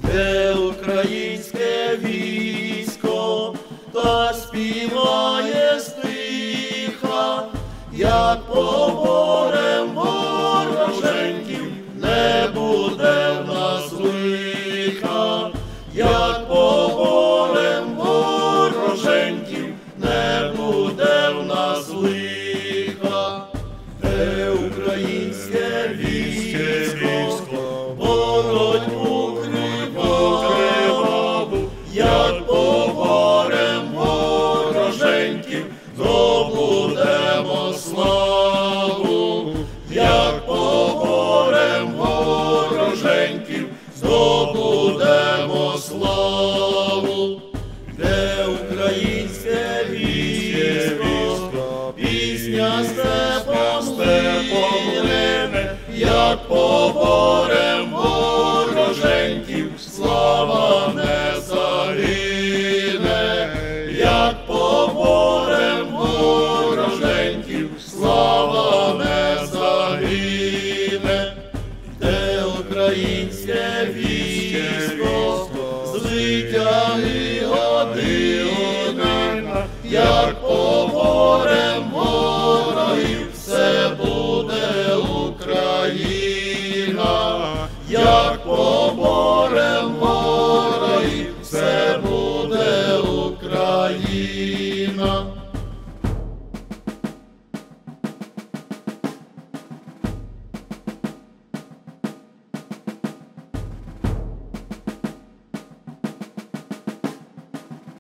де українське військо, та співає стиха, як поборем вороженьків, не буде в нас лиха, як поборем вороженьків, не буде в нас лиха, де українське військо, боротьбу криваву, як поборем вороженьків, здобудемо славу, як поборем вороженьків, здобудемо славу, де українське військо, пісня степом лине, як поборем вороженьків, слава не загине, як поборем вороженьків, слава не загине, де українське військо, звитяги година, як поборем ворогів, все буде Україна, як поборем ворогів, все буде Україна.